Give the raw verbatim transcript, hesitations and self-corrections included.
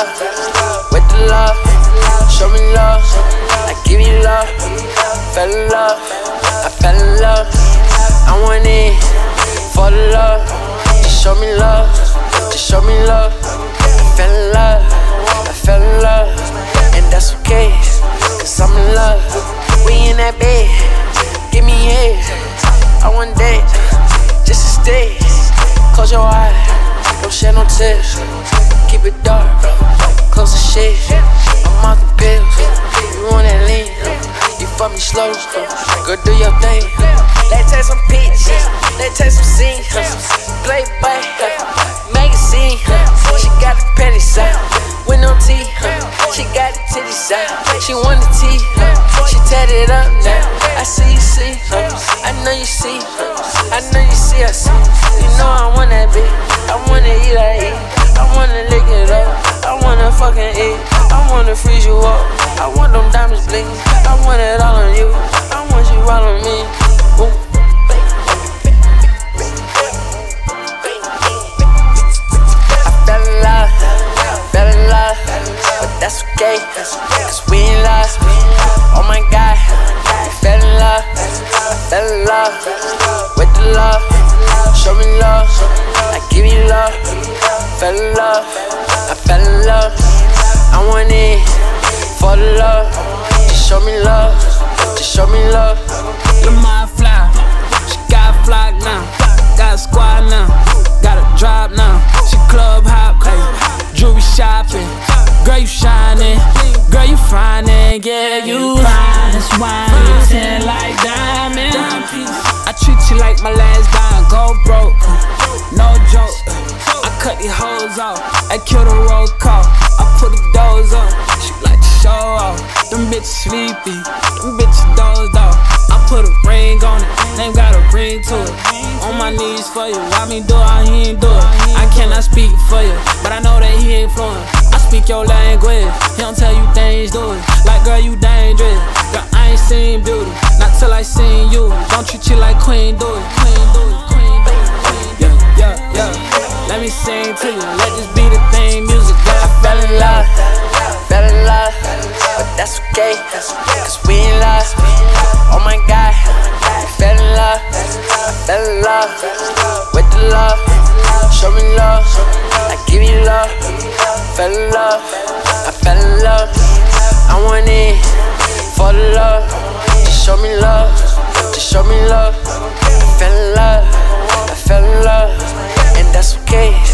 with the love. Show me love, I give you love. Fell in love, I fell in love. I went in for the love. Just show me love, just show me love. I fell in love, I fell in love. And that's okay, cause I'm in love. We in that bed, give me head. I want that, just to stay. Close your eyes, don't shed no tears. Keep it dark, close the shade. I'm off the pills, you want that lean. You fuck me slow, go do your thing. Let's take some pictures, let's take some scenes. Playboy, magazine. She got the petty side, with no tea. She got the titty side, she want the tea. She tatted up now, I see you see. I know you see, I know you see, I see. You know I want that bitch, I wanna eat, I eat. I wanna lick it up, I wanna fucking eat. I wanna freeze you up, I want them diamonds bling. I want it all on you, I want you all on me. Ooh. I fell in love, fell in love, but that's okay, cause we in love. Oh my God, I fell in love, I fell in love with the love. Show me love, I give you love. Fell in love, I fell in love. I went in for the love. Just show me love, just show me love. Look my fly, she got a flock now, got a squad now, got a drop now. She club hop, ay, jewelry shopping. Girl, you shining, girl, you finding, yeah, you fine as wine, you tan like diamond. I treat you like my last dime, go broke, no joke. I cut these hoes off, I kill the roll call. I put the doors on, she like to show off. Them bitches sleepy, them bitches dozed off. I put a ring on it, name got a ring to it. On my knees for you, why me do it, he ain't do it. I cannot speak for you, but I know that he ain't fluent. I speak your language, he don't tell you things, do it. Like girl, you dangerous, girl, I ain't seen beauty, not till I seen you. Don't treat you like queen, do it, queen, do it, queen, do it, queen, do it. Yeah, yeah, yeah. Let me sing to you, let this be the theme music. Girl, I fell in love, fell in love, but that's okay, cause we in love. Oh my God, I fell in love, I fell in love with the love. Show me love, I give you love. Fell in love, I fell in love. I went in for the love. Just show me love, just show me love. I fell in love, I fell in love, and that's okay.